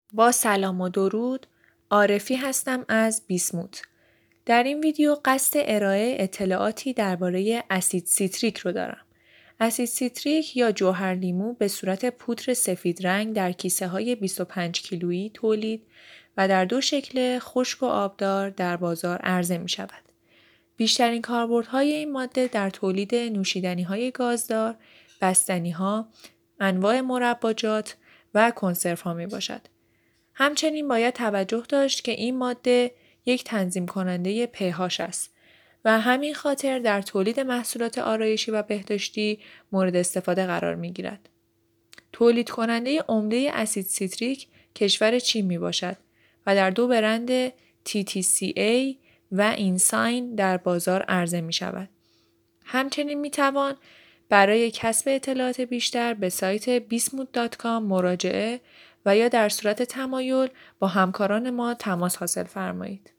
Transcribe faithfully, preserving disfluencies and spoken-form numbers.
با سلام و درود، عارفی هستم از بیسموت. در این ویدیو قصد ارائه اطلاعاتی درباره اسید سیتریک رو دارم. اسید سیتریک یا جوهر لیمو به صورت پودر سفید رنگ در کیسه های بیست و پنج کیلویی تولید و در دو شکل خشک و آبدار در بازار عرضه می شود. بیشترین کاربردهای این ماده در تولید نوشیدنی‌های گازدار، بستنی‌ها، انواع مرباجات و کنسروها می باشد. همچنین باید توجه داشت که این ماده یک تنظیم کننده پ‌هاچ است و همین خاطر در تولید محصولات آرایشی و بهداشتی مورد استفاده قرار می گیرد. تولید کننده عمده اسید سیتریک کشور چین می باشد و در دو برند تی تی سی ای و اینساین در بازار عرضه می شود. همچنین می توان برای کسب اطلاعات بیشتر به سایت بیسموت دات کام مراجعه و یا در صورت تمایل با همکاران ما تماس حاصل فرمایید.